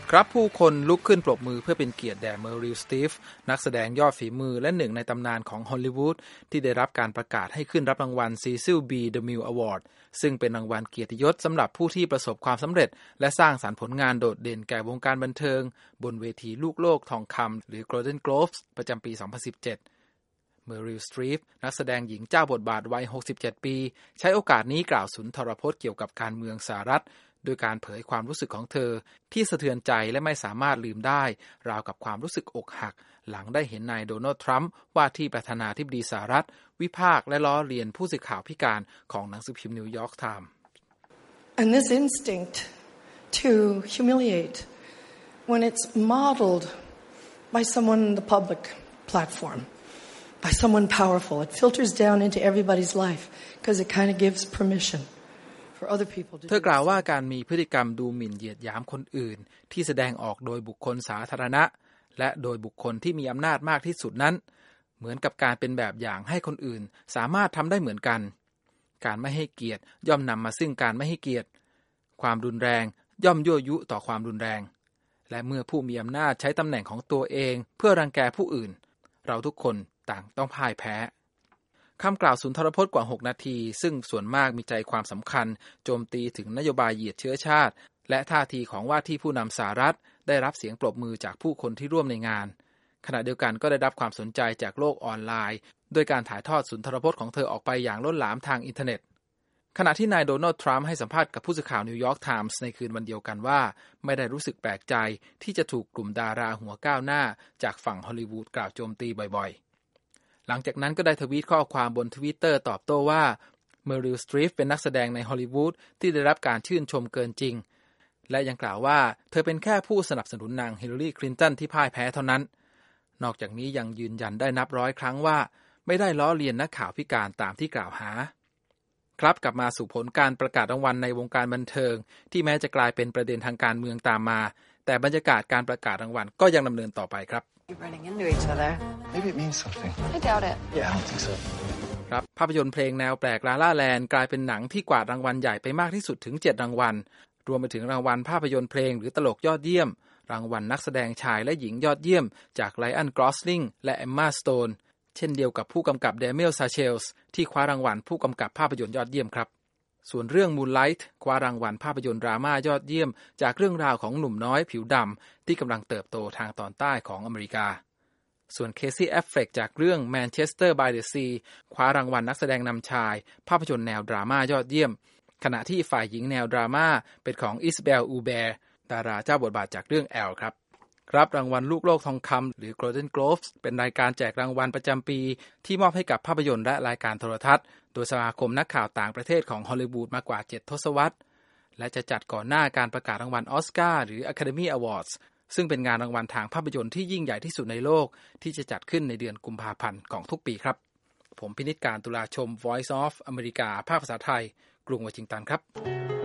ครับผู้คนลุกขึ้นปรบมือเพื่อเป็นเกียรติแด่เมอริล สตรีฟนักแสดงยอดฝีมือและหนึ่งในตำนานของฮอลลีวูดที่ได้รับการประกาศให้ขึ้นรับรางวัล Cecil B. DeMille Award ซึ่งเป็นรางวัลเกียรติยศสำหรับผู้ที่ประสบความสำเร็จและสร้างสรรค์ผลงานโดดเด่นแก่วงการบันเทิงบนเวทีลูกโลกทองคำหรือ Golden Globes ประจำปี 2017 เมอริล สตรีฟนักแสดงหญิงเจ้าบทบาทวัย 67 ปีใช้โอกาสนี้กล่าวสุนทรพจน์เกี่ยวกับการเมืองสหรัฐโดยการเผยความรู้สึกของเธอที่สะเทือนใจและไม่สามารถลืมได้ราวกับความรู้สึกอกหักหลังได้เห็นนายโดนัลด์ทรัมป์ว่าที่ประธานาธิบดีสหรัฐวิพากษ์และล้อเลียนผู้สื่อข่าวพิการของหนังสือพิมพ์นิวยอร์กไทม์ And this instinct to humiliate when it's modeled by someone in the public platform by someone powerful it filters down into everybody's life because it kind of gives permissionเธอกล่าวว่าการมีพฤติกรรมดูหมิ่นเหยียดหยามคนอื่นที่แสดงออกโดยบุคคลสาธารณะและโดยบุคคลที่มีอำนาจมากที่สุดนั้นเหมือนกับการเป็นแบบอย่างให้คนอื่นสามารถทำได้เหมือนกันการไม่ให้เกียรติย่อมนำมาซึ่งการไม่ให้เกียรติความรุนแรงย่อมยั่วยุต่อความรุนแรงและเมื่อผู้มีอำนาจใช้ตำแหน่งของตัวเองเพื่อรังแกผู้อื่นเราทุกคนต่างต้องพ่ายแพ้คำกล่าวสุนทรพจน์กว่า6นาทีซึ่งส่วนมากมีใจความสำคัญโจมตีถึงนโยบายเหยียดเชื้อชาติและท่าทีของว่าที่ผู้นำสหรัฐได้รับเสียงปรบมือจากผู้คนที่ร่วมในงานขณะเดียวกันก็ได้รับความสนใจจากโลกออนไลน์โดยการถ่ายทอดสุนทรพจน์ของเธอออกไปอย่างล้นหลามทางอินเทอร์เน็ตขณะที่นายโดนัลด์ทรัมป์ให้สัมภาษณ์กับผู้สื่อข่าวนิวยอร์กไทมส์ในคืนวันเดียวกันว่าไม่ได้รู้สึกแปลกใจที่จะถูกกลุ่มดาราหัวก้าวหน้าจากฝั่งฮอลลีวูดกล่าวโจมตีบ่อยๆหลังจากนั้นก็ได้ทวีตข้อความบน Twitter ตอบโต้ว่าเมอริล สตรีฟเป็นนักแสดงในฮอลลีวูดที่ได้รับการชื่นชมเกินจริงและยังกล่าวว่าเธอเป็นแค่ผู้สนับสนุนนางฮิลลารี คลินตันที่พ่ายแพ้เท่านั้นนอกจากนี้ยังยืนยันได้นับร้อยครั้งว่าไม่ได้ล้อเลียนนักข่าวพิการตามที่กล่าวหาครับกลับมาสู่ผลการประกาศรางวัลในวงการบันเทิงที่แม้จะกลายเป็นประเด็นทางการเมืองตามมาแต่บรรยากาศการประกาศรางวัลก็ยังดำเนินต่อไปครับ You're running into each other. Maybe it means something. I doubt it. Yeah, I don't think so. ครับภาพยนตร์เพลงแนวแปลกลาล่าแลนด์กลายเป็นหนังที่กวาดรางวัลใหญ่ไปมากที่สุดถึง7รางวัลรวมไปถึงรางวัลภาพยนตร์เพลงหรือตลกยอดเยี่ยมรางวัลนักแสดงชายและหญิงยอดเยี่ยมจากไลออน กรอสลิงและเอมม่า สโตนเช่นเดียวกับผู้กำกับเดเมียล ซาเชลส์ที่คว้ารางวัลผู้กำกับภาพยนตร์ยอดเยี่ยมครับส่วนเรื่อง Moonlight คว้ารางวัลภาพยนตร์ดราม่ายอดเยี่ยมจากเรื่องราวของหนุ่มน้อยผิวดำที่กำลังเติบโตทางตอนใต้ของอเมริกาส่วนเคซี่ แอฟเฟล็กจากเรื่อง Manchester by the Sea คว้ารางวัลนักแสดงนำชายภาพยนตร์แนวดราม่ายอดเยี่ยมขณะที่ฝ่ายหญิงแนวดราม่าเป็นของอิซาเบล อูแบร์ดาราเจ้าบทบาทจากเรื่องแอลครับรับรางวัลลูกโลกทองคำหรือ Golden Globes เป็นรายการแจกรางวัลประจำปีที่มอบให้กับภาพยนตร์และรายการโทรทัศน์โดยสมาคมนักข่าวต่างประเทศของฮอลลีวูดมากว่า7ทศวรรษและจะจัดก่อนหน้าการประกาศรางวัลออสการ์หรือ Academy Awards ซึ่งเป็นงานรางวัลทางภาพยนตร์ที่ยิ่งใหญ่ที่สุดในโลกที่จะจัดขึ้นในเดือนกุมภาพันธ์ของทุกปีครับผมพินิจการตุลาชม Voice of America ภาคภาษาไทยกรุงวอชิงตันครับ